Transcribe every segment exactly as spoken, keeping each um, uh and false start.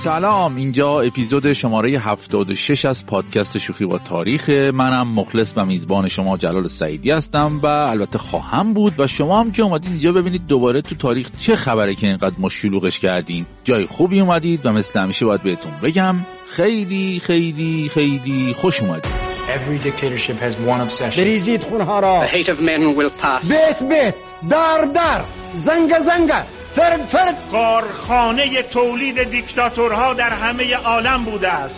سلام، اینجا اپیزود شماره هفتاد و شش از پادکست شوخی با تاریخ. منم مخلص و میزبان شما جلال سعیدی هستم و البته خواهم بود و شما هم که اومدید اینجا ببینید دوباره تو تاریخ چه خبره که اینقدر ما شلوغش کردیم. جای خوبی اومدید و مثل همیشه باید بهتون بگم خیلی خیلی خیلی خوش اومدید. Every dictatorship has one obsession. بریزید خونها را. The hate of men will pass. بیت بیت، در در، زنگ زنگ، فرد فرد. کارخانه تولید دیکتاتورها در همه عالم بوده است.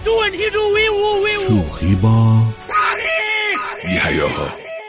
شوخی با تاریخ. یحیاها.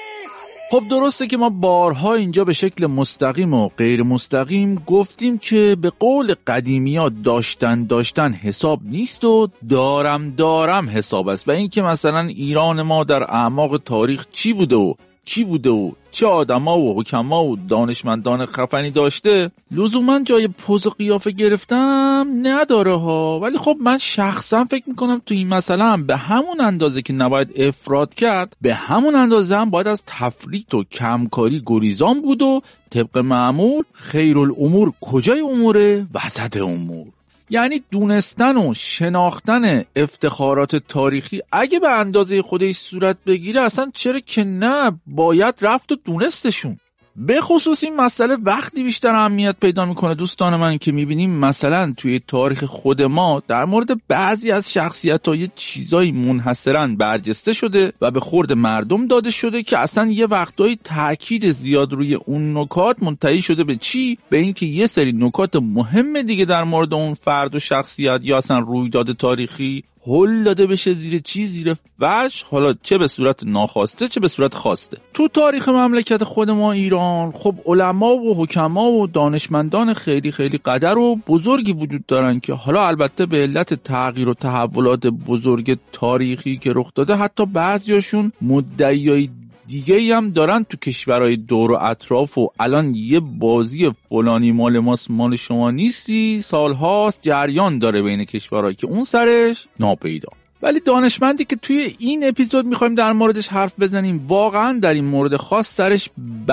خب درسته که ما بارها اینجا به شکل مستقیم و غیر مستقیم گفتیم که به قول قدیمی‌ها داشتن داشتن حساب نیست و دارم دارم حساب است و این که مثلا ایران ما در اعماق تاریخ چی بوده و چی بوده و چه آدما و حکما و دانشمندان خفنی داشته لزوما جای پوز و قیافه گرفتم نداره ها. ولی خب من شخصا فکر میکنم تو این مسئله هم به همون اندازه که نباید افراط کرد به همون اندازه هم باید از تفریط و کمکاری گریزان بود و طبق معمول خیرالامور کجای اموره؟ وسط امور. یعنی دونستن و شناختن افتخارات تاریخی اگه به اندازه خودش صورت بگیره اصلا چرا که نه، باید رفت و دونستشون. به خصوص این مسئله وقتی بیشتر اهمیت پیدا میکنه دوستان من که میبینیم مثلا توی تاریخ خود ما در مورد بعضی از شخصیت‌ها یه چیزایی منحصراً برجسته شده و به خورد مردم داده شده که اصلا یه وقتایی تاکید زیاد روی اون نکات منتهی شده به چی؟ به اینکه یه سری نکات مهم دیگه در مورد اون فرد و شخصیت یا اصلا رویداد تاریخی هل داده بشه زیر چی؟ زیر فرش، حالا چه به صورت ناخواسته چه به صورت خواسته. تو تاریخ مملکت خود ما ایران خب علما و حکما و دانشمندان خیلی خیلی قدر و بزرگی وجود دارن که حالا البته به علت تغییر و تحولات بزرگ تاریخی که رخ داده حتی بعضیاشون مدعیای دیگه هم دارن تو کشورهای دور و اطراف و الان یه بازی فلانی مال ماست مال شما نیستی سالهاست جریان داره بین کشورها که اون سرش ناپیدا. ولی دانشمندی که توی این اپیزود میخوایم در موردش حرف بزنیم واقعا در این مورد خاص سرش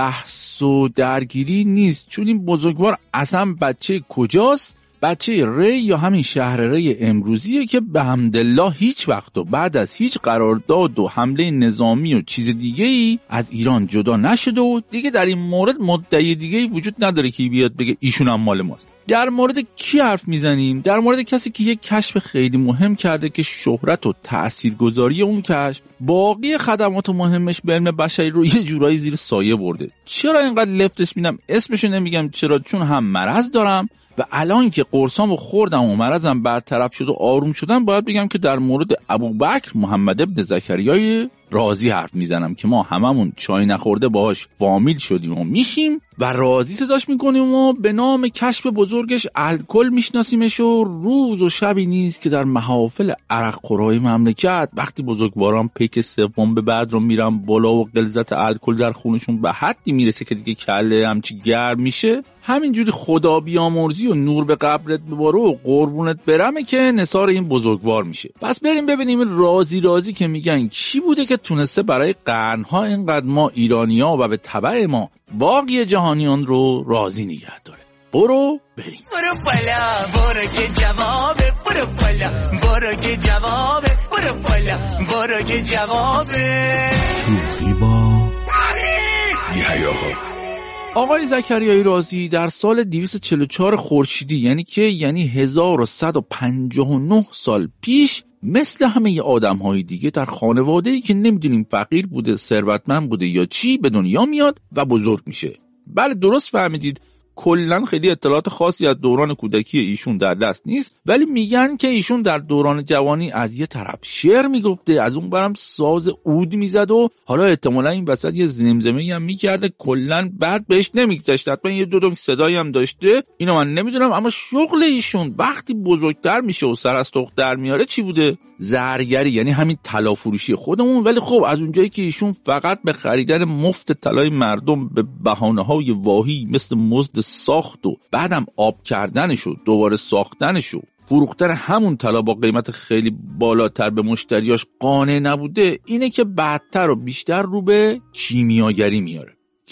بحث و درگیری نیست، چون این بزرگوار اصلا بچه کجاست؟ بچه ری یا همین شهر ری امروزیه که به حمدالله هیچ وقت و بعد از هیچ قرارداد و حمله نظامی و چیز دیگه ای از ایران جدا نشده و دیگه در این مورد مدعی دیگه ای وجود نداره که بیاد بگه ایشون هم مال ماست. در مورد کی حرف میزنیم؟ در مورد کسی که یک کشف خیلی مهم کرده که شهرت و تاثیرگذاری اون کشف باقی خدمات مهمش به علم بشری رو یه جورایی زیر سایه برده. چرا اینقدر لفتش میدم اسمشو نمیگم؟ چرا؟ چون هم مرض دارم و الان که قرصامو خوردم و مرضم برطرف شد و آروم شدم باید بگم که در مورد ابوبکر محمد ابن زکریای رازی حرف میزنم که ما هممون چای نخورده باهاش فامیل شدیم و میشیم و رازی صداش میکنیم و به نام کشف بزرگش الکل میشناسیمش و روز و شبی نیست که در محافل عرق خورای مملکت وقتی بزرگواران پیک سوم به بعد رو میرن بالا و غلظت الکل در خونشون به حدی میرسه که دیگه کله همچی گرم میشه، همینجوری خدا بیامرزی و نور به قبرت بباره و قربونت برمه که نثار این بزرگوار میشه. پس بریم ببینیم رازی رازی که میگن کی بوده که تونسته برای قرنها اینقدر ما ایرانی‌ها و به تبع ما باقی جهانیان رو راضی نگه داره. برو بریم. برو بالا برو که جوابه، برو بالا برو که جوابه، برو بالا برو که جوابه. شوخی با تاریخ. یحیاها. آقای زکریای رازی در سال دویست و چهل و چهار خورشیدی یعنی که یعنی هزار و صد و پنجاه و نه سال پیش مثل همه آدم‌های دیگه در خانواده‌ای که نمیدونیم فقیر بوده ثروتمند بوده یا چی به دنیا میاد و بزرگ میشه. بله درست فهمیدید، کلن خیلی اطلاعات خاصی از دوران کودکی ایشون در دست نیست، ولی میگن که ایشون در دوران جوانی از یه طرف شعر میگفته، از اون برم ساز عود میزد و حالا احتمالا این وسط یه زمزمه‌ای هم میکرده. کلن بعد بهش نمیگذشت، حتما یه دو دو صدایی هم داشته، اینو من نمیدونم. اما شغل ایشون وقتی بزرگتر میشه و سر از تخت در میاره چی بوده؟ زرگری، یعنی همین طلا فروشی خودمون. ولی خب از اونجایی که ایشون فقط به خریدن مفت طلای مردم به بهانه‌های واهی مثل مزد ساخت و بعدم آب کردنش و دوباره ساختنش و فروختن همون طلا با قیمت خیلی بالاتر به مشتریاش قانع نبوده، اینه که بعدتر و بیشتر رو به کیمیاگری میاره.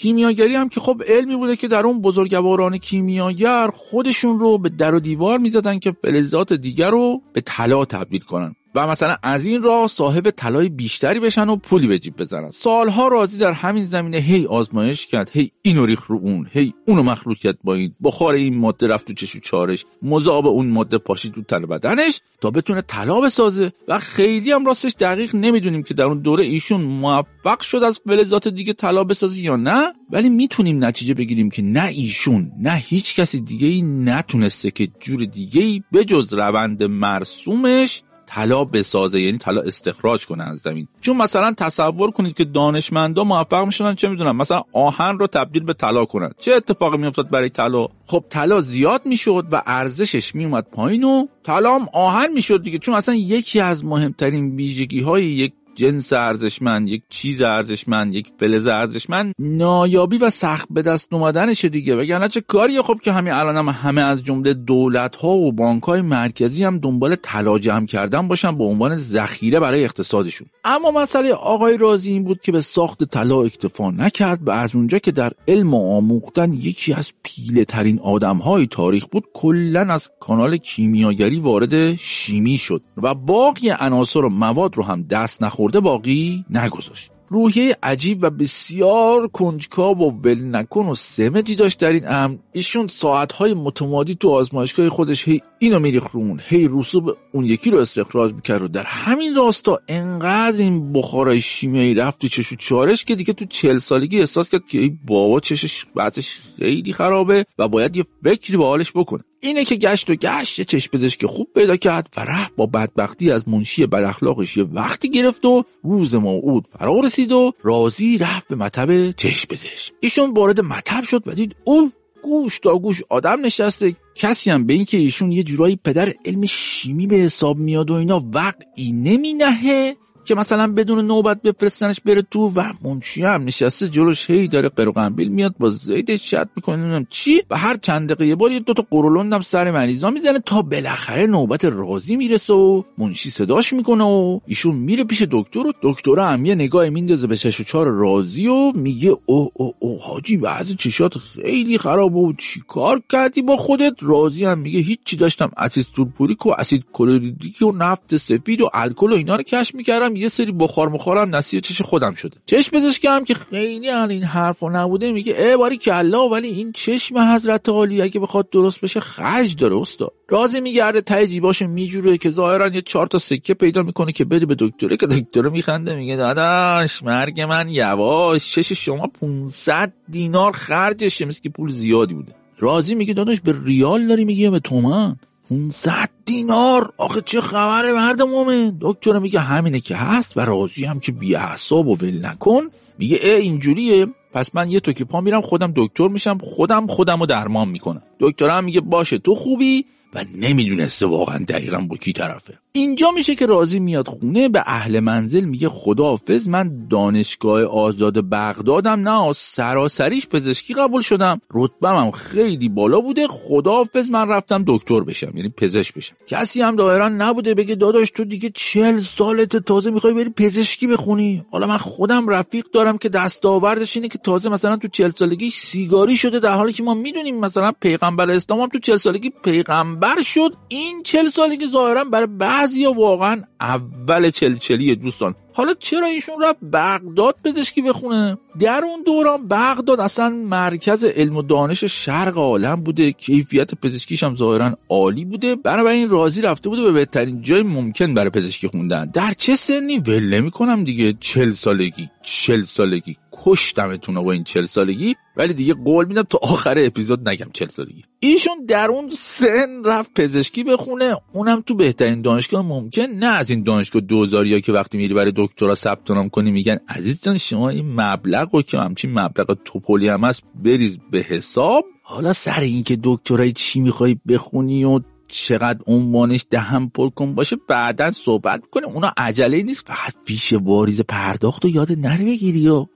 کیمیاگری هم که خب علمی بوده که در اون بزرگواران کیمیاگر خودشون رو به در و دیوار میزدن که فلزات دیگر رو به طلا تبدیل کنن و مثلا از این راه صاحب طلای بیشتری بشن و پولی به جیب بزنن. سالها رازی در همین زمینه هی آزمایش کرد، هی اینو ریخ رو اون، هی اونو مخلوط کرد با این، بخار این ماده رفت تو چش و چارش، مذاب اون ماده پاشید تو تن بدنش تا بتونه طلا بسازه و خیلی هم راستش دقیق نمیدونیم که در اون دوره ایشون موفق شد از فلزات دیگه طلا بسازه یا نه، ولی میتونیم نتیجه بگیریم که نه ایشون نه هیچ کسی دیگه‌ای نتونسته که جور دیگه‌ای بجز روند مرسومش طلا بسازه، یعنی طلا استخراج کنه از زمین. چون مثلا تصور کنید که دانشمندا موفق میشدن چه میدونم مثلا آهن رو تبدیل به طلا کنن، چه اتفاقی میافتاد برای طلا؟ خب طلا زیاد میشد و ارزشش میومد پایین و طلا هم آهن میشد دیگه، چون اصلا یکی از مهمترین ویژگی‌های یک جنس ارزشمند، یک چیز ارزشمند، یک فلز ارزشمند نایابی و سخت به دست اومدنشه دیگه. وگرنه چه کاریه خب که همین الان هم همه از جمله دولت‌ها و بانک‌های مرکزی هم دنبال طلا جمع کردن باشن به عنوان ذخیره برای اقتصادشون. اما مسئله آقای رازی این بود که به ساخت طلا اکتفا نکرد و از اونجا که در علم آموختن یکی از پیله ترین آدم‌های تاریخ بود، کلاً از کانال کیمیاگری وارد شیمی شد و باقی عناصر و مواد رو هم دست نخورد خورده باقی نگذاشت. روحیه عجیب و بسیار کنجکاو و ول نکن و سمجی داشت در این امر. ایشون ساعتهای متمادی تو آزمایشگاه خودش هی اینو میریخ رون، هی رسوب اون یکی رو استخراج میکرد و در همین راستا انقدر این بخارای شیمیایی رفت تو چش و چارش که دیگه تو چهل سالگی احساس کرد که ای بابا چشش وضعش خیلی خرابه و باید یه فکری به حالش بکنه. اینه که گشت و گشت یه چشم پزشک خوب پیدا کرد و رفت با بدبختی از منشی بد اخلاقش یه وقتی گرفت و روز موعود فرا رسید و رازی رفت به مطب چشم پزشک. ایشون وارد مطب شد و دید اوه گوش تا گوش آدم نشسته. کسی هم به این که ایشون یه جورایی پدر علم شیمی به حساب میاد و اینا وقعی نمی نهه که مثلا بدون نوبت بفرستنش بره تو و منشی هم نشسته جلوش هی داره قرقنبیل میاد با زیدش شط میکنه نمیدونم چی و هر چند دقیقه یه بار یه دوتا قرولند هم سر مریضا میزنه تا بالاخره نوبت رازی میرسه و منشی صداش میکنه و ایشون میره پیش دکتر و دکتر هم یه نگاه میندازه به چش و چار رازی و میگه اوه اوه اوه حاجی بعضی چشات خیلی خرابه و چی کار کردی با خودت؟ رازی هم میگه هیچی، داشتم اسید سولفوریک و اسید کلوریدریک و نفت سفید و الکل و اینا رو کشف میکردم، یه سری بخار مخارم نصیب چش خودم شده. چشم پزشک هم که خیلی علی این حرفا نبوده میگه ای باری کلا، ولی این چشم حضرت عالی اگه بخواد درست بشه خرج داره استاد. رازی میگرده ته جیباشو میجوره که ظاهرا یه چهار تا سکه پیدا میکنه که بده به دکتره که دکتر میخنده میگه داداش مرگ من یواش، چش شما پانصد دینار خرجشه، مثل که پول زیادی بوده. رازی میگه داداش به ریال داری میگه به تومان؟ پانصد دینار آخه چه خبره مرد مومن؟ دکتر میگه همینه که هست و رازی هم که بی اعصاب و ول نکن میگه ای اینجوریه پس من یه تو که پا میرم خودم دکتر میشم، خودم خودمو درمان میکنم. دکتر هم میگه باشه تو خوبی و نمیدونسته واقعا دقیقاً با کی طرفه. اینجا میشه که رازی میاد خونه به اهل منزل میگه خداحافظ من دانشگاه آزاد بغدادم نه سراسریش پزشکی قبول شدم، رتبه‌م هم خیلی بالا بوده، خداحافظ من رفتم دکتر بشم یعنی پزشک بشم. کسی هم ظاهرا نبوده بگه داداش تو دیگه چهل سالته تازه میخوای بری پزشکی بخونی. حالا من خودم رفیق دارم که دستاوردش اینه که تازه مثلا تو چهل سالگی سیگاری شده، در حالی که ما میدونیم مثلا پیغمبر اسلام هم تو چهل سالگی پیغمبر شد. این چهل سالگی ظاهرا برای بعضیا واقعا اول چلچلیه دوستان. حالا چرا ایشون رفت بغداد پزشکی بخونه؟ در اون دوران بغداد اصلا مرکز علم و دانش شرق عالم بوده، کیفیت پزشکیش هم ظاهرا عالی بوده، بنابراین رازی رفته بوده به بهترین جای ممکن برای پزشکی خوندن. در چه سنی؟ ول نمی‌کنم دیگه، چهل سالگی چهل سالگی کشتمتونه با این چهل سالگی، ولی دیگه قول میدم تا آخر اپیزود نگم چهل سالگی. ایشون در اون سن رفت پزشکی بخونه، اونم تو بهترین دانشگاه ممکن، نه از این دانشگاه دوزاریا که وقتی میری برای دکترا ثبت نام کنی میگن عزیز جان شما این مبلغو که همچین مبلغ توپلی هم هست بریز به حساب. حالا سر این که دکترای چی میخوای بخونی و چقدر عنوانش دهم پر کن باشه بعداً صحبت کنیم، اونا عجله نیست، فقط فیش واریز پرداخت و یاد نره بگیری و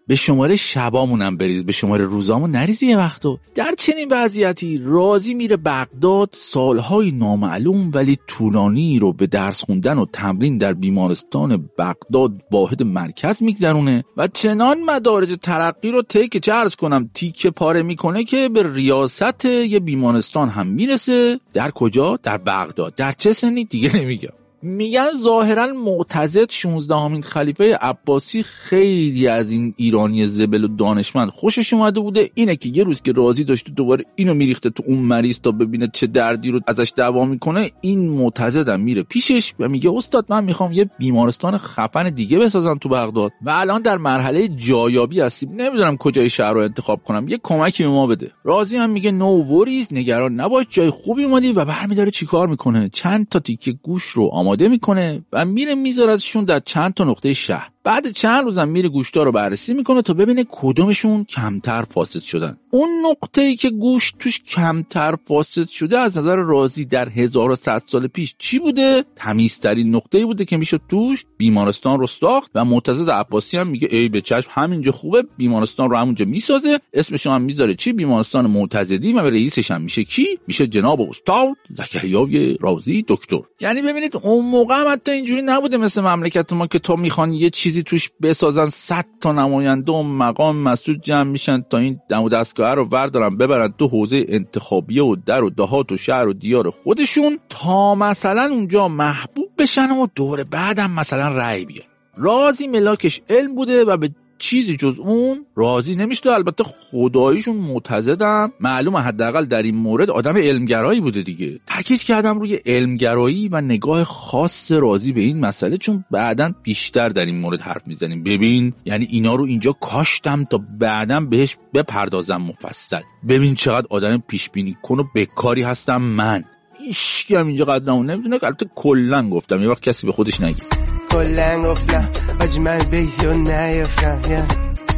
به شماره شبامونم بریز، به شماره روزامون نریزی یه وقتو. در چنین وضعیتی رازی میره بغداد، سالهای نامعلوم ولی طولانی رو به درس خوندن و تمرین در بیمارستان بغداد واحد مرکز میگذرونه و چنان مدارج ترقی رو طی که چه عرض کنم تیکه پاره میکنه که به ریاست یه بیمارستان هم میرسه. در کجا؟ در بغداد. در چه سنی دیگه نمیگم. میگن ظاهرا معتضد شانزدهمین خلیفه عباسی خیلی از این ایرانی زبل و دانشمند خوشش اومده بوده. اینه که یه روز که راضی داشته دوباره اینو میریخته تو اون مریض تا ببینه چه دردی رو ازش دوا میکنه، این معتضد هم میره پیشش و میگه استاد من میخوام یه بیمارستان خفن دیگه بسازم تو بغداد و الان در مرحله جایابی هستیم، نمیدونم کجای شهر رو انتخاب کنم، یه کمکی به ما بده. راضی هم میگه نو وریز، نگران نباش، جای خوبی اومدی. و برمی‌داره چیکار میکنه؟ چند تا تیکه گوش رو آماده میکنه و میره میذارتشون در چند تا نقطه شهر. بعد چند روزم میره گوشتا رو بررسی میکنه تا ببینه کدومشون کمتر فاسد شدن. اون نقطه‌ای که گوش توش کمتر فاسد شده از نظر راضی در هزار و صد سال پیش چی بوده؟ تمیزترین نقطه‌ای بوده که میشه توش بیمارستان رو ساخت. و معتضد عباسی هم میگه ای به چشم، همینجا خوبه، بیمارستان رو همونجا میسازه، اسمش هم میذاره چی؟ بیمارستان معتضدی. و رئیسش هم میشه کی؟ میشه جناب استاد زکریای رازی دکتر. یعنی ببینید اون موقع هم حتی اینجوری نبوده مثل مملکت ما که تا میخوان یه چیزی توش بسازن صد تا نماینده و مقام مسئول جمع میشن تا این دم و دستگاه رو وردارن ببرن تو حوزه انتخابیه و در و دهات و شهر و دیار خودشون تا مثلا اونجا محبوب بشن و دور بعدم مثلا رأی بیارن. راضی ملاکش علم بوده و به چیزی جز اون راضی نمیشده. البته خداییشون معتضدم، معلومه حداقل در این مورد آدم علمگرایی بوده دیگه. تاکید کردم روی علمگرایی و نگاه خاص راضی به این مسئله، چون بعداً بیشتر در این مورد حرف میزنیم. ببین یعنی اینا رو اینجا کاشتم تا بعداً بهش بپردازم مفصل. ببین چقدر آدم پیش بینی کن و بکاری هستم من. هیچکی هم اینجا قدرمو نمیدونه. البته کلا گفتم، یه وقت کسی به خودش نگه. کلن گفتم آجی من بگی و نیفتم یا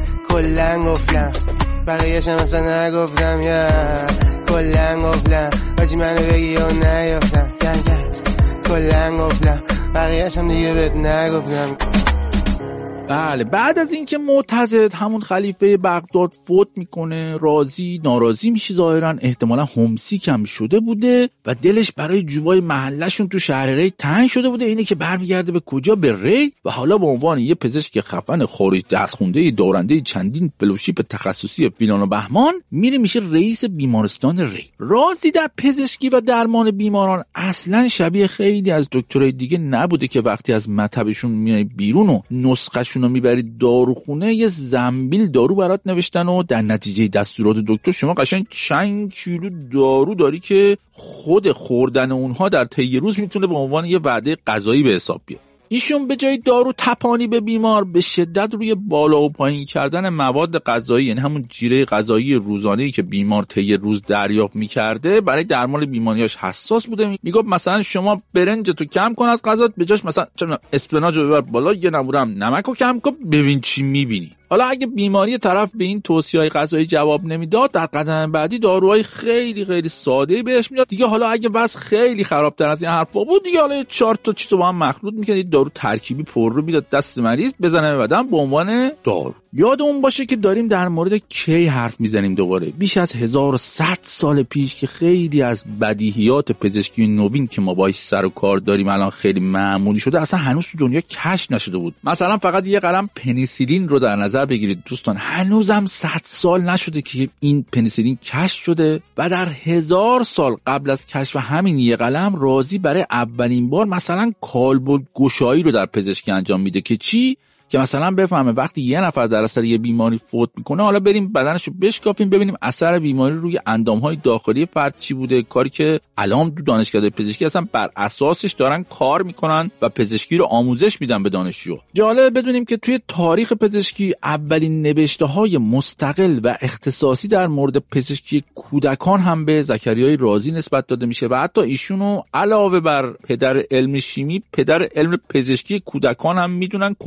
کلن گفتم بقیهشم اصلا نگفتم یا کلن گفتم آجی منو بگی و نیفتم یا کلن گفتم بقیهشم دیگه بهت نگفتم. بله، بعد از اینکه معتضد همون خلیفه بغداد فوت میکنه، راضی ناراضی میشه. ظاهرا احتمالا همسی کم شده بوده و دلش برای جوبای محلشون تو شهر ری تنگ شده بوده. اینه که برمیگرده به کجا؟ به ری. و حالا به عنوان یه پزشک خفن خارج درس خونده دارنده چندین فلوشیپ تخصصی فیلان و بهمان میره میشه رئیس بیمارستان ری. راضی در پزشکی و درمان بیماران اصلا شبیه خیلی از دکترای دیگه نبوده که وقتی از مطبشون میای بیرون و نسخه رو میبرید داروخونه یه زنبیل دارو برات نوشتن و در نتیجه دستورات دکتر شما قشنگ چند کیلو دارو داری که خود خوردن اونها در طی روز میتونه به عنوان یه وعده غذایی به حساب بیاد. ایشون به جای دارو تپانی به بیمار به شدت روی بالا و پایین کردن مواد غذایی، یعنی همون جیره غذایی روزانه‌ای که بیمار طی روز دریافت می‌کرده، برای درمان بیماریاش حساس بوده. میگفت مثلا شما برنج تو کم کن از غذات، به جاش مثلا اسفناج رو ببر بالا، یه نمورم نمک رو کم کن، ببین چی می‌بینی. حالا اگه بیماری طرف به این توصیه‌های غذایی جواب نمیداد، در قدم بعدی داروهای خیلی خیلی ساده‌ای بهش میداد دیگه. حالا اگه بس خیلی خرابتر از این حرفا بود دیگه، حالا چهار تا چیزو با هم مخلوط می‌کردید، دارو ترکیبی پر رو میداد دست مریض بزنه به بدن به عنوان دارو. یادمون باشه که داریم در مورد کی حرف میزنیم دوباره؟ بیش از هزار و صد سال پیش که خیلی از بدیهیات پزشکی نوین که ما باهاش سر و کار داریم الان خیلی معمولی شده، اصلا هنوز تو دنیا کشف نشده بود. مثلا فقط یه قلم پنیسیلین رو در نظر بگیرید دوستان، هنوزم صد سال نشده که این پنیسیلین کشف شده و در هزار سال قبل از کشف همین یه قلم راضی برای اولین بار مثلا کالبد گشایی رو در پزشکی انجام میده که چی؟ که مثلا بفهمه وقتی یه نفر در اثر یه بیماری فوت میکنه، حالا بریم بدنشو بشکافیم ببینیم اثر بیماری روی اندامهای داخلی فرد چی بوده. کاری که الان تو دانشکده پزشکی اصلا بر اساسش دارن کار میکنن و پزشکی رو آموزش میدن به دانشجو. جالبه بدونیم که توی تاریخ پزشکی اولین نوشته‌های مستقل و اختصاصی در مورد پزشکی کودکان هم به زکریای رازی نسبت داده میشه و حتی ایشونو علاوه بر پدر علم شیمی، پدر علم پزشکی کودکان هم میدونن. کلا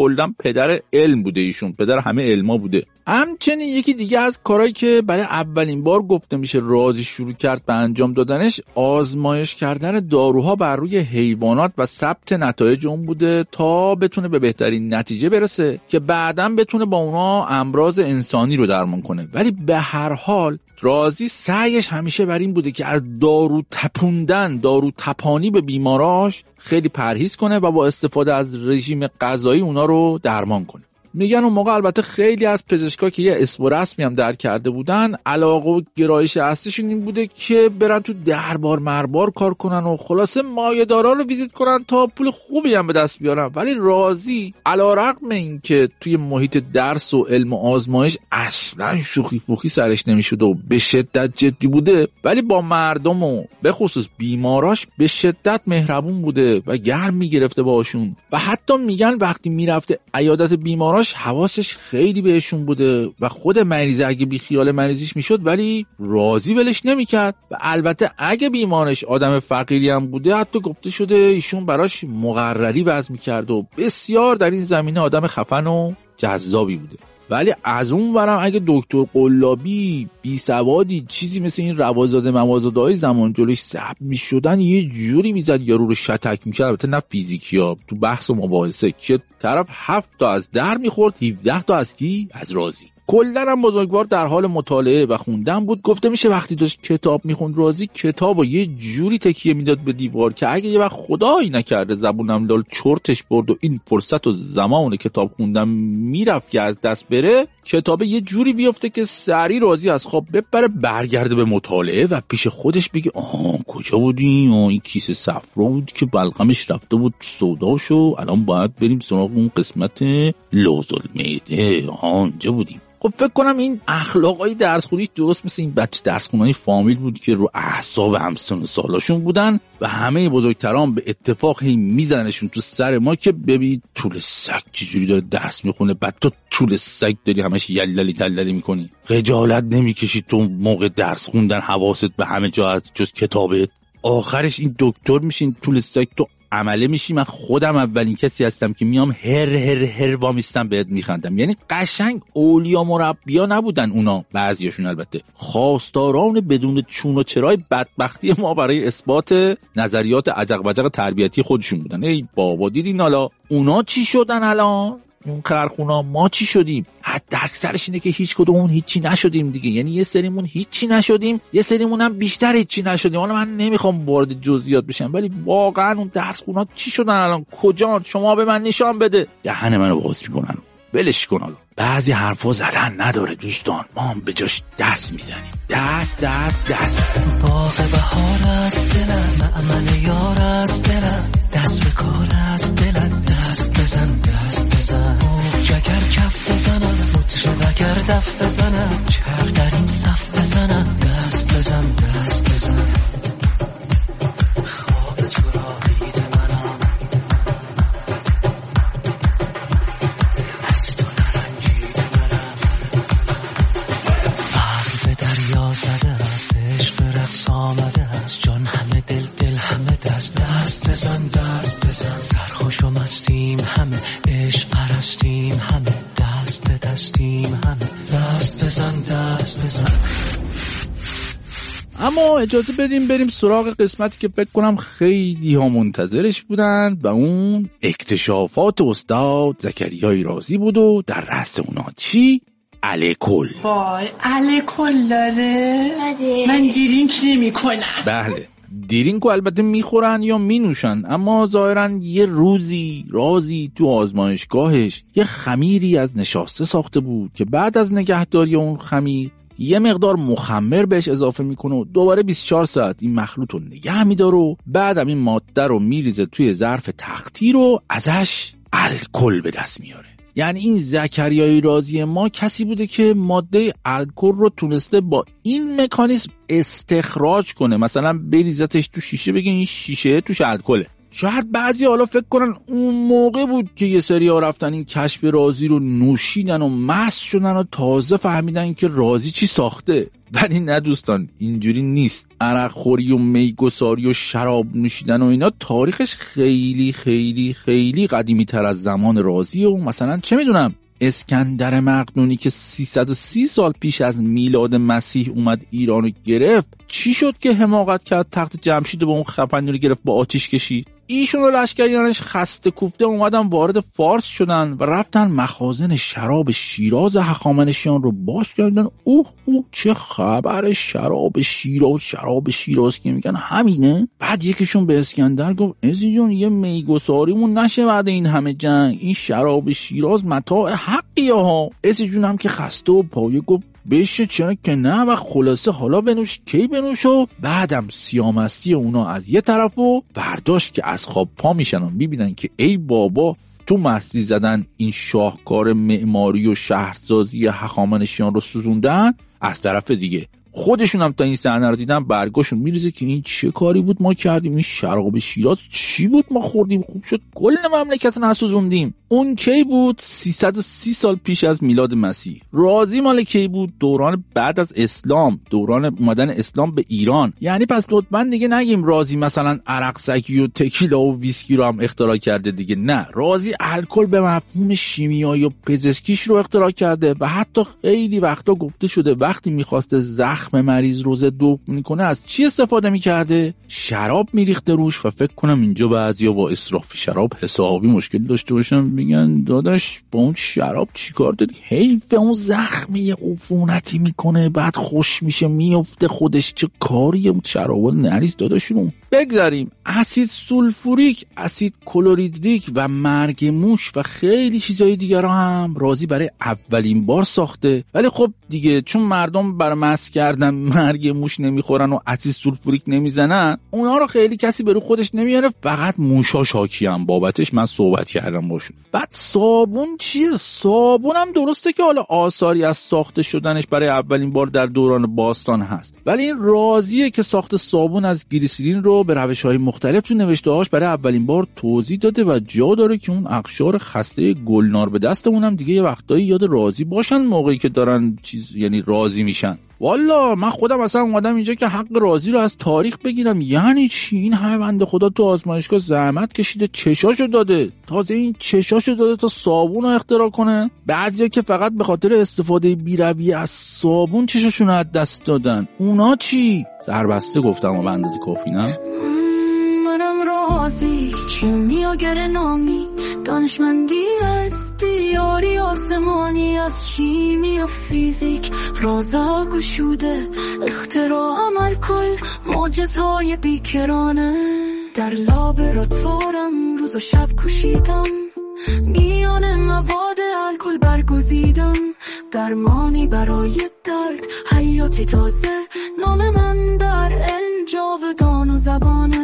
پدر علم بوده ایشون، پدر همه علما بوده. همچنین یکی دیگه از کارهایی که برای اولین بار گفته میشه رازی شروع کرد به انجام دادنش، آزمایش کردن داروها بر روی حیوانات و ثبت نتایج اون بوده تا بتونه به بهترین نتیجه برسه که بعداً بتونه با اونا امراض انسانی رو درمان کنه. ولی به هر حال رازی سعیش همیشه بر این بوده که از دارو تپوندن، دارو تپانی به بیماراش خیلی پرهیز کنه و با استفاده از رژیم غذایی اونا رو درمان کنه. میگن اون موقع البته خیلی از پزشکا که یه اسم و رسمی هم در کرده بودن، علاقه و گرایش اصلیشون این بوده که برن تو دربار مربار کار کنن و خلاصه مایه‌دارا رو ویزیت کنن تا پول خوبی هم به دست بیارن. ولی رازی علیرغم این که توی محیط درس و علم و آزمایش اصلا شوخی پوخی سرش نمیشد و به شدت جدی بوده، ولی با مردم و به خصوص بیماراش به شدت مهربون بوده و گرم میگرفته باشون. و حتی میگن وقتی میرفته عیادت بیمارا حواسش خیلی بهشون بوده و خود مریض اگه بی خیال مریضیش میشد ولی راضی ولش نمیکرد. و البته اگه بیمارش آدم فقیری هم بوده حتی گفته شده ایشون براش مقرری وضع میکرد و بسیار در این زمینه آدم خفن و جذابی بوده. ولی از اون ورم اگه دکتر قلابی بی سوادی چیزی مثل این روازاده موازاده های زمان جلوش ثبت میشدن یه جوری میزد یارو رو شتک میکرد، البته نه فیزیکی ها، تو بحث و مباحثه، که طرف هفت تا از در میخورد، هفده تا از کی؟ از رازی. کلن هم بزرگوار در حال مطالعه و خوندن بود. گفته میشه وقتی داشت کتاب میخوند رازی کتابو یه جوری تکیه میداد به دیوار که اگه یه وقت خدایی نکرده زبونم لال چرتش برد و این فرصت و زمان کتاب خوندن میرفت که از دست بره، کتابه یه جوری بیفته که سری رازی از خواب بپره برگرده به مطالعه و پیش خودش بگه آها کجا بودیم؟ آه این کیسه صفرا بود که بلغمش رفته بود سوداشو، الان باید بریم سراغ اون قسمت لوز المعده، آها اونجا بودیم. خب فکر کنم این اخلاقای درسخونی درست مثل این بچه درسخونای فامیل بود که رو اعصاب همسن و سالاشون بودن و همه بزرگتران به اتفاق هی میزنشون تو سر ما که ببین طول سگ چجوری داره درس میخونه، بعد تو طول سگ داری همش یللی تللی میکنی، خجالت نمیکشی تو موقع درس خوندن حواست به همه جا از جز کتابت؟ آخرش این دکتر میشین طول سگ تو عمله میشی. من خودم اولین کسی هستم که میام هر هر هر وامیستم بهت میخندم. یعنی قشنگ اولیا مربیا نبودن اونا، بعضیاشون البته خواستاران بدون چون و چرای بدبختی ما برای اثبات نظریات عجق وجق تربیتی خودشون بودن. ای بابا دیدین حالا اونا چی شدن الان؟ اون خرخونا ما چی شدیم؟ حد اکثرش اینه که هیچ کدومون هیچی نشدیم دیگه. یعنی یه سریمون هیچی نشدیم، یه سریمون هم بیشتر هیچی نشدیم. حالا من نمیخوام وارد جزئیات بشم ولی واقعا اون درس خونا چی شدن الان؟ کجا؟ شما به من نشان بده. دهن منو باز میکنن. ولش کن حالا. بعضی حرفا زدن نداره دوستان، ما هم به جاش دست میزنیم. دست دست دست. باغ بهار است دلم، معمل یار است دلم، دست به کار است دلم، دست بزن دست بزن، جگر کف بزنم، مطرب اگر دف بزنم، چرخ در این صف بزنم، دست بزن دست بزن. خواب تو را دیده منم، از تو نرنجیده منم، عقل به دریا زده است، عشق رقص آمده است، جان همه دل دل همه دست، دست بزن دست بزن، سرخوش و مستیم همه، عشق پرستیم همه، دست به دستیم همه، دست بزن دست بزن. اما اجازه بدیم بریم سراغ قسمتی که فکر کنم خیلی ها منتظرش بودن و اون اکتشافات استاد زکریای رازی بود و در رأس اونا چی؟ الکل. وای الکل داره؟ من دیرینک نمی کنم. بله دیرینکو البته میخورن یا مینوشن، اما ظاهرا یه روزی رازی تو آزمایشگاهش یه خمیری از نشاسته ساخته بود که بعد از نگهداری اون خمیر یه مقدار مخمر بهش اضافه میکنه و دوباره بیست و چهار ساعت این مخلوط رو نگه میداره و بعدم این ماده رو میریزه توی ظرف تختی رو ازش الکل به دست میاره. یعنی این زکریای رازی ما کسی بوده که ماده الکل رو تونسته با این مکانیزم استخراج کنه. مثلا بریزتش تو شیشه بگه این شیشه توش الکله، شاید بعضی حالا فکر کنن اون موقع بود که یه سری ها رفتن این کشف رازی رو نوشیدن و مست شدن و تازه فهمیدن که رازی چی ساخته. ولی نه دوستان، اینجوری نیست. عرق خوری و میگساری و شراب نوشیدن و اینا تاریخش خیلی خیلی خیلی قدیمی تر از زمان رازی. و مثلا چه میدونم اسکندر مقدونی که سیصد و سی سال پیش از میلاد مسیح اومد ایرانو گرفت، چی شد که حماقت کرد تخت جمشید با اون خفنی رو گرفت با آتیش کشید؟ ایشون و لشکریانش خسته کوفته اومدن وارد فارس شدن و رفتن مخازن شراب شیراز هخامنشیان رو باز کردن. اوه اوه چه خبر، شراب شیراز شراب شیراز که میگن همینه. بعد یکیشون به اسکندر گفت عزیز جون یه میگساریمون نشه بعد این همه جنگ، این شراب شیراز متاع حقیه ها. عزیز جون هم که خسته و پایه گفت بشه چرا که نه، و خلاصه حالا بنوش کی بنوش. و بعدم سیامستی اونا از یه طرف و برداشت که از خواب پا میشن و میبینن که ای بابا تو مستی زدن این شاهکار معماری و شهرسازی هخامنشیان رو سوزوندن، از طرف دیگه خودشون هم تا این صحنه رو دیدن برگاشون میریزه که این چه کاری بود ما کردیم، این شراب شیراز چی بود ما خوردیم، خوب شد کل مملکت رو نسوزوندیم. اون کی بود؟ سیصد و سی سال پیش از میلاد مسیح. رازی مال کی بود؟ دوران بعد از اسلام، دوران اومدن اسلام به ایران. یعنی پس لطفاً دیگه نگیم رازی مثلا عرق سگی و تکیلا و ویسکی رو هم اختراع کرده دیگه. نه، رازی الکل به مفهوم شیمیایی و پزشکیش رو اختراع کرده و حتی خیلی وقتا گفته شده وقتی میخواسته زخم مریض روزه دو میکنه از چی استفاده میکرده؟ شراب میریخته روش. و فکر کنم اینجا بعضیا با اسراف شراب حسابی مشکل داشته باشن، میگن داداش با اون شراب چیکار داری؟ حیف، اون زخم یه عفونتی میکنه بعد خوش میشه میفته خودش، چه کاریه اون شراب نریز داداشون. بگذاریم اسید سولفوریک، اسید کلوریدریک و مرگ موش و خیلی چیزای دیگر هم رازی برای اولین بار ساخته. ولی خب دیگه چون مردم برای مس کردن مرگ موش نمیخورن و اسید سولفوریک نمیزنن، اونا رو خیلی کسی برو خودش نمیاره، فقط موشا شاکی هم بابتش. من صحبت کردم باشون. بعد صابون چیه؟ صابون هم درسته که حالا آثاری از ساخته شدنش برای اولین بار در دوران باستان هست، ولی این رازیه که ساخت صابون از گلیسرین رو به روش‌های مختلف تو نوشته‌هاش برای اولین بار توضیح داده و جا داره که اون اقشار خسته گلنار به دستمون هم دیگه یه وقتایی یاد رازی باشن موقعی که دارن چیز یعنی رازی میشن. والا من خودم اصلا اومدم اینجا که حق رازی رو از تاریخ بگیرم. یعنی چی؟ این همه بنده خدا تو آزمایشگاه زحمت کشیده، چشاشو داده، تازه این چشاشو داده تا صابون رو اختراع کنه. بعضیا که فقط به خاطر استفاده بی‌رویه از صابون چشاشون رو از دست دادن. اونا چی؟ سربسته گفتم و به اندازه کافی نه؟ منم رازی کیمیاگر نامی، دانشمندی هستی یاری آسمانی، از شیمی و فیزیک رازا گشوده، اختراع عمل کل معجزهای بیکرانه. در لابراتوارم روز و شب کوشیدم، میان مواد الکل برگزیدم، درمانی برای درد حیاتی تازه، نام من در علم جاودان و زبانه.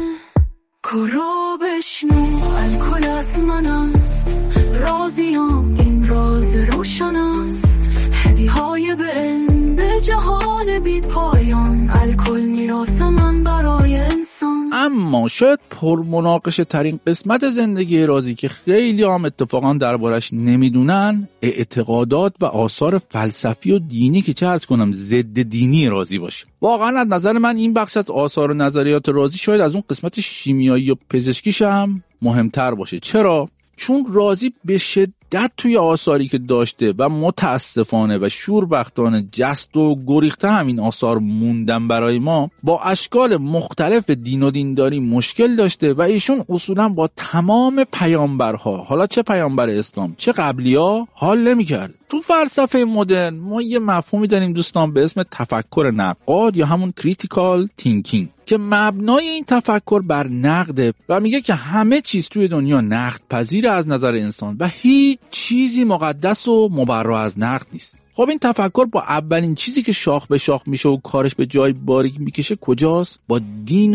کرو بشنو الکل از من است، رازیام این راز روشن است، هدیه های به علم به جهان بی پایان، الکل میراث من برای انسان. اما شاید پرمناقشه ترین قسمت زندگی رازی که خیلی هم اتفاقا دربارش نمیدونن، اعتقادات و آثار فلسفی و دینی که چه عرض کنم ضد دینی رازی باشه. واقعا از نظر من این بخش از آثار و نظریات رازی شاید از اون قسمت شیمیایی و پزشکیش هم مهمتر باشه. چرا؟ چون رازی به شدت توی آثاری که داشته و متاسفانه و شوربختانه جست و گریخته همین آثار موندن برای ما، با اشکال مختلف دین و دینداری مشکل داشته و ایشون اصولا با تمام پیامبرها، حالا چه پیامبر اسلام چه قبلی‌ها، حال نمی‌کرد. تو فلسفه مدرن ما یه مفهومی داریم دوستان به اسم تفکر نقاد یا همون کریتیکال تینکینگ که مبنای این تفکر بر نقده و میگه که همه چیز توی دنیا نقد پذیر از نظر انسان و هیچ چیزی مقدس و مبرا از نقد نیست. خب این تفکر با اولین چیزی که شاخ به شاخ میشه و کارش به جای باریک میکشه کجاست؟ با دین و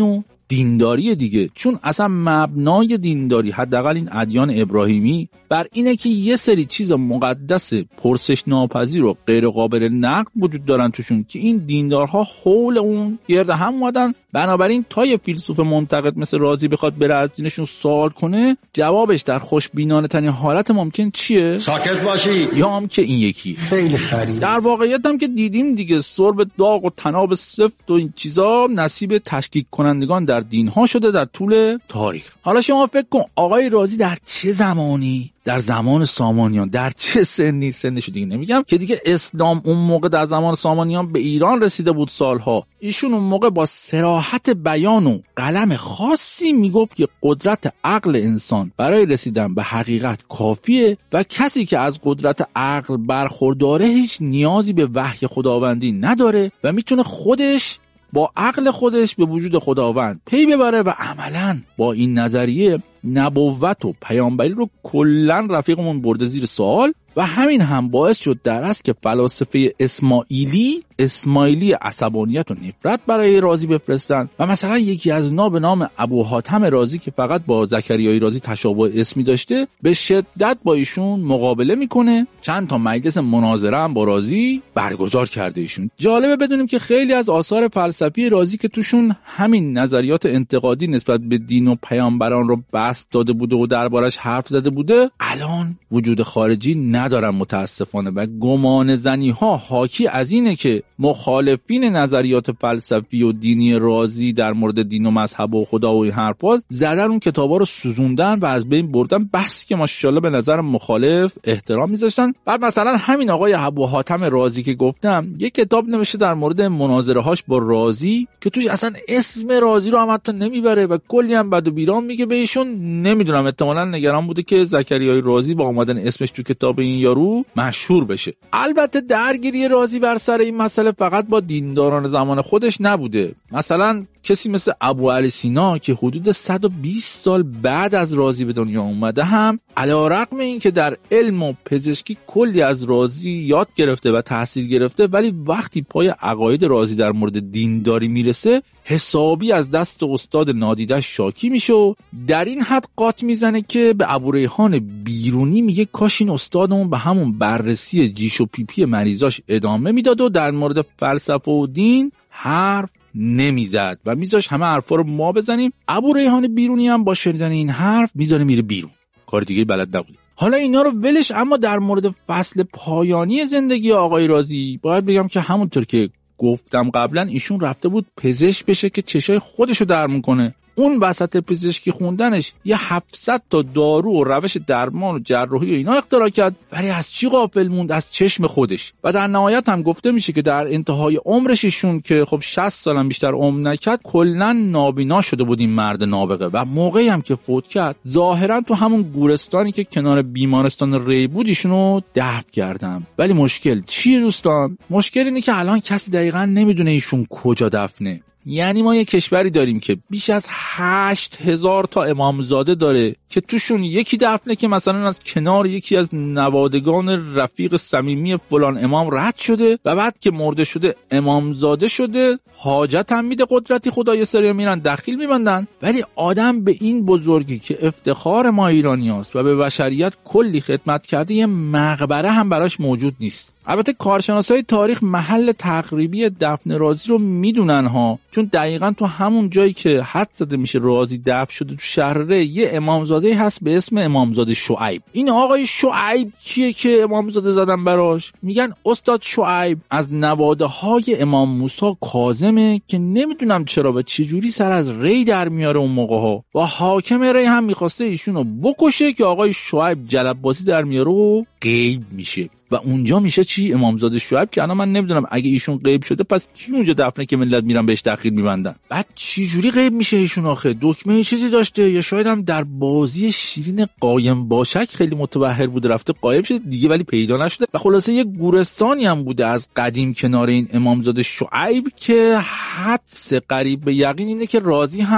دینداری دیگه، چون اصلا مبنای دینداری حداقل این ادیان ابراهیمی بر اینه که یه سری چیز مقدس پرسش ناپذیر و غیر قابل نقد وجود دارن توشون که این دیندارها حول اون گرد هم اومدن. بنابراین تا یه فیلسوف منتقد مثل رازی بخواد بره از دینشون سوال کنه، جوابش در خوشبینانه ترین حالت ممکن چیه؟ ساکت باشی. یا هم که این یکی خیلی خرید. در واقعیت هم که دیدیم دیگه، سرب داغ و تناب سفت و این چیزا نصیب تشکیک کنندگان در دینها شده در طول تاریخ. حالا شما فکر کن آقای رازی در چه زمانی، در زمان سامانیان، در چه سنی، سنشو دیگه نمیگم که دیگه اسلام اون موقع در زمان سامانیان به ایران رسیده بود سالها، ایشون اون موقع با صراحت بیان و قلم خاصی میگفت که قدرت عقل انسان برای رسیدن به حقیقت کافیه و کسی که از قدرت عقل برخورداره هیچ نیازی به وحی خداوندی نداره و میتونه خودش با عقل خودش به وجود خداوند پی ببره و عملاً با این نظریه نبوت و پیامبری رو کلاً رفیقمون برده زیر سوال و همین هم باعث شد در اصل که فلاسفه اسماعیلی اسماعیلی عصبانیت و نفرت برای رازی بفرستن و مثلا یکی از اونا به نام ابو حاتم رازی که فقط با زکریای رازی تشابه اسمی داشته به شدت با ایشون مقابله میکنه. چند تا مجلس مناظره هم با رازی برگزار کرده ایشون. جالبه بدونیم که خیلی از آثار فلسفی رازی که توشون همین نظریات انتقادی نسبت به دین و پیامبران رو بسط داده بوده و دربارش حرف زده بوده، الان وجود خارجی ندارن متاسفانه و گمان زنی ها حاکی از اینه که مخالفین نظریات فلسفی و دینی رازی در مورد دین و مذهب و خدا و این حرفا زدن اون کتابا رو سوزوندن و از بین بردن، بس که ماشاءالله به نظر مخالف احترام میذاشتن. بعد مثلا همین آقای ابو حاتم رازی که گفتم یک کتاب نوشته در مورد مناظره هاش با رازی که توش اصلا اسم رازی رو هم حتی نمیبره و کلی هم بد و بیرام میگه بهشون. نمیدونم احتمالاً نگران بوده که زکریای رازی با اومدن اسمش تو کتاب این یارو مشهور بشه. البته درگیری رازی بر سر این مسئله فقط با دینداران زمان خودش نبوده. مثلا کسی مثل ابو علی سینا که حدود صد و بیست سال بعد از رازی به دنیا اومده هم علی‌رغم این که در علم و پزشکی کلی از رازی یاد گرفته و تحصیل گرفته، ولی وقتی پای عقاید رازی در مورد دینداری میرسه حسابی از دست استاد نادیده شاکی میشه و در این حد قاط میزنه که به ابوریحان بیرونی میگه کاش این استادمون به همون بررسی جیش و پیپی مریضاش ادامه میداد و در مورد فلسفه و دین حرف نمیزد و میذاش همه حرفا رو ما بزنیم. ابوریحان بیرونی هم با شنیدن این حرف میذاره میره بیرون، کار دیگه بلد نبود. حالا اینا رو ولش، اما در مورد فصل پایانی زندگی آقای رازی باید بگم که همونطور که گفتم قبلا ایشون رفته بود پزشک بشه که چشای خودشو درمون کنه. اون وسط پزشکی خوندنش یه هفتصد تا دارو و روش درمان و جراحی و اینا اختراع کرد، ولی از چی غافل موند؟ از چشم خودش. و در نهایت هم گفته میشه که در انتهای عمرش ایشون که خب شصت سالم بیشتر عمر نکرد کلا نابینا شده بود این مرد نابغه و موقعی هم که فوت کرد ظاهرا تو همون گورستانی که کنار بیمارستان ری بود ایشونو دفن کردن. ولی مشکل چیه دوستان؟ مشکل اینه که الان کسی دقیقاً نمیدونه ایشون کجا دفنه. یعنی ما یه کشوری داریم که بیش از هشت هزار تا امامزاده داره که توشون یکی دفنه که مثلا از کنار یکی از نوادگان رفیق صمیمی فلان امام رد شده و بعد که مرده شده امامزاده شده، حاجت هم میده قدرتی خدا، یه سری میرن دخیل میبندن. ولی آدم به این بزرگی که افتخار ما ایرانی هست و به بشریت کلی خدمت کرده یه مقبره هم براش موجود نیست. البته کارشناسای تاریخ محل تقریبی دفن رازی رو میدونن ها، چون دقیقاً تو همون جایی که حد زده میشه رازی دفن شده تو شهر ری یه امامزاده هست به اسم امامزاده شعیب. این آقای شعیب کیه که امامزاده زدن براش؟ میگن استاد شعیب از نواده های امام موسی کاظمه که نمیدونم چرا و چه جوری سر از ری در میاره اون موقع ها و حاکم ری هم میخواسته ایشونو بکشه که آقای شعیب جلب بازی در میاره و غیب میشه و اونجا میشه چی؟ امامزاده شعیب که الان من نمیدونم اگه ایشون غیب شده پس کی اونجا دفنه که ملت میرن بهش دخیل میبندن. بعد چی جوری غیب میشه ایشون؟ آخه دکمه چیزی داشته یا شاید هم در بازی شیرین قایم باشک خیلی متبحر بوده رفته قایم شده دیگه ولی پیدا نشده و خلاصه یه گورستانی هم بوده از قدیم کنار این امامزاده شعیب که حدس قریب به یقین اینه که رازی هم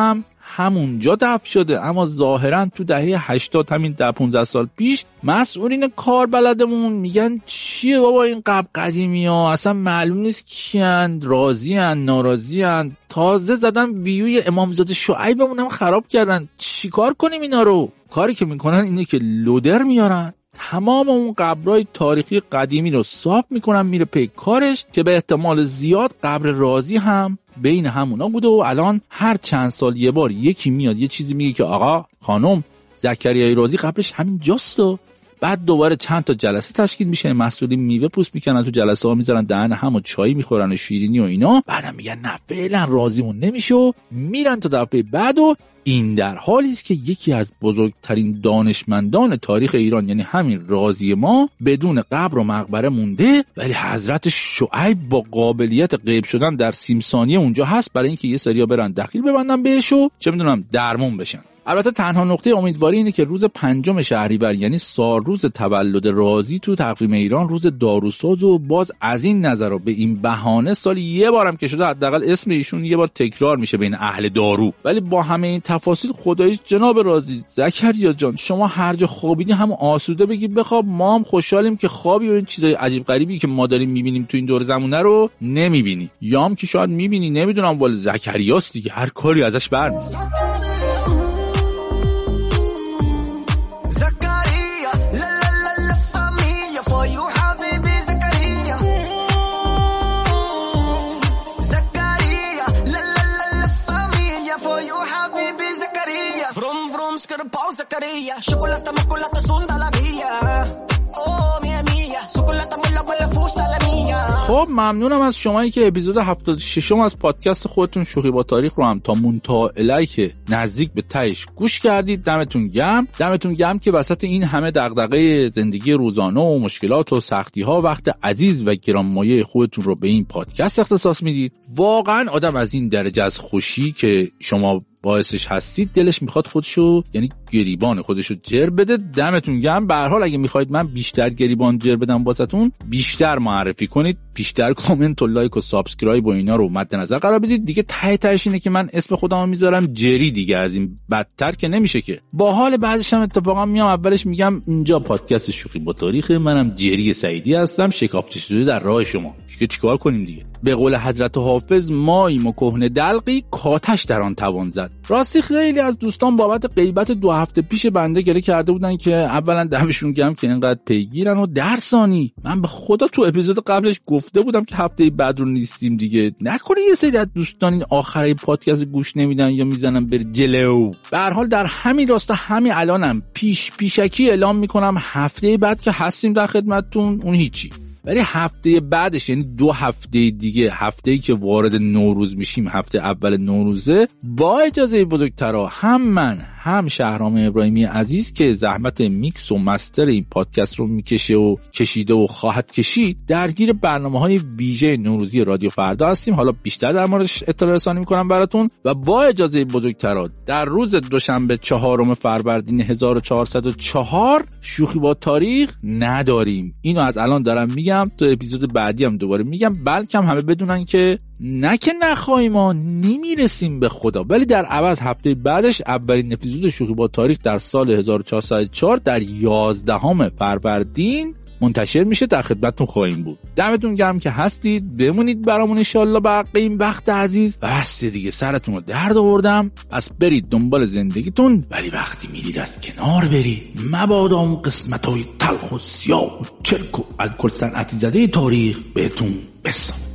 همونجا دفن شده، اما ظاهرا تو دهه هشتاد همین ده پانزده سال پیش مسئولین کار بلدمون میگن چیه بابا این قبر قدیمی ها اصلا معلوم نیست کیان، راضیان ناراضیان، تازه زدن ویوی امامزاده شعیبمون هم خراب کردن. چیکار کنیم اینا رو؟ کاری که میکنن اینه که لودر میارن تمام اون قبرهای تاریخی قدیمی رو صاف میکنن میره پی کارش، که به احتمال زیاد قبر رازی هم بین همونا بوده و الان هر چند سال یه بار یکی میاد یه چیزی میگه که آقا خانم زکریای رازی قبرش همین جاست و بعد دوباره چند تا جلسه تشکیل میشه، مسئولین میوه پوست میکنن تو جلسه ها میذارن دهن همو چای میخورن و شیرینی و اینا، بعدم میگن نه فعلا راضیمون نمیشه و میرن تا دفعه بعد. و این در حالی است که یکی از بزرگترین دانشمندان تاریخ ایران یعنی همین رازی ما بدون قبر و مقبره مونده، ولی حضرت شعیب با قابلیت غیب شدن در سی ثانیه اونجا هست برای اینکه یه سریا برن دخیل ببندن بهش و چه میدونم درمون بشن. البته تنها نقطه امیدواری اینه که روز پنجم شهریور یعنی سال روز تولد رازی تو تقویم ایران روز داروساز و باز از این نظر به این بهانه سال یه بارم که شده حداقل اسم ایشون یه بار تکرار میشه بین اهل دارو. ولی با همه این تفاصیل خداییش جناب رازی زکریا جان شما هر جا خوابیدی هم آسوده بگی بخواب، ما هم خوشحالیم که خوابی و این چیزای عجیب غریبی که ما داریم میبینیم تو این دور زمونه رو نمیبینی، یا هم که شاید میبینی نمیدونم، ولی زکریاست دیگه هر کاری ازش برمیاد. خب ممنونم از شمایی که اپیزود هفتاد و شش از پادکست خودتون شوخی با تاریخ رو هم تا منتهی الهی نزدیک به تهش گوش کردید. دمتون گرم، دمتون گرم که وسط این همه دغدغه زندگی روزانه و مشکلات و سختی ها وقت عزیز و گرانمایه خودتون رو به این پادکست اختصاص میدید. واقعا آدم از این درجه از خوشی که شما باعثش هستید دلش میخواد خودشو یعنی گریبان خودشو جر بده. دمتون گرم. به هر حال اگه میخواید من بیشتر گریبان جر بدم واسهتون بیشتر معرفی کنید، بیشتر کامنت و لایک و سابسکرایب و اینا رو مد نظر قرار بدید. دیگه ته تهش اینه که من اسم خودمو میذارم جری، دیگه از این بدتر که نمیشه که. با حال بعدش هم اتفاقا میام اولش میگم اینجا پادکست شوخی با تاریخ، منم جری سعیدی هستم، شکافچه شده در راه شما. که چیکار کنیم دیگه؟ به قول حضرت حافظ ماییم و کهنه دلقی کاتش در آن توان زد. راستی خیلی از دوستان بابت غیبت دو هفته پیش بنده گله کرده بودن که اولا دمشون گرم که اینقدر پیگیرن و در ثانی من به خدا تو اپیزود قبلش گفته بودم که هفته بعد رو نیستیم دیگه. نکنه یه سری از دوستان این آخره پادکست گوش نمیدن یا میزنن بر جلو. به هر حال در همین راستا همین الانم پیش پیشکی اعلام میکنم هفته بعد که هستیم در خدمتتون اون هیچی، ولی هفته بعدش یعنی دو هفته دیگه، هفته‌ای که وارد نوروز میشیم، هفته اول نوروزه، با اجازه بزرگترا هم من هم شهرام ابراهیمی عزیز که زحمت میکس و مستر این پادکست رو میکشه و کشیده و خواهد کشید درگیر برنامه‌های ویژه نوروزی رادیو فردا هستیم. حالا بیشتر در موردش اطلاع رسانی میکنم براتون. و با اجازه بزرگترا در روز دوشنبه چهارم فروردین هزار و چهارصد و چهار شوخی با تاریخ نداریم. اینو از الان دارم میگم، تو اپیزود بعدی هم دوباره میگم، بلکه همه بدونن که نه که نخواهیم ما نمیرسیم به خدا، ولی در عوض هفته بعدش اولین اپیزود شوخی با تاریخ در سال هزار و چهارصد و چهار در یازدهم فروردین منتشر میشه، در خدمتتون خواهیم بود. دمتون گرم که هستید، بمونید برامون ان شاء الله بقیه این وقت عزیز. بس دیگه سرتون رو درد آوردم، پس برید دنبال زندگیتون، ولی وقتی میرید از کنار برید، مبادا اون قسمت‌های تلخ و سیاه و چرک و الکل صنعتی زده تاریخ بهتون بسازه.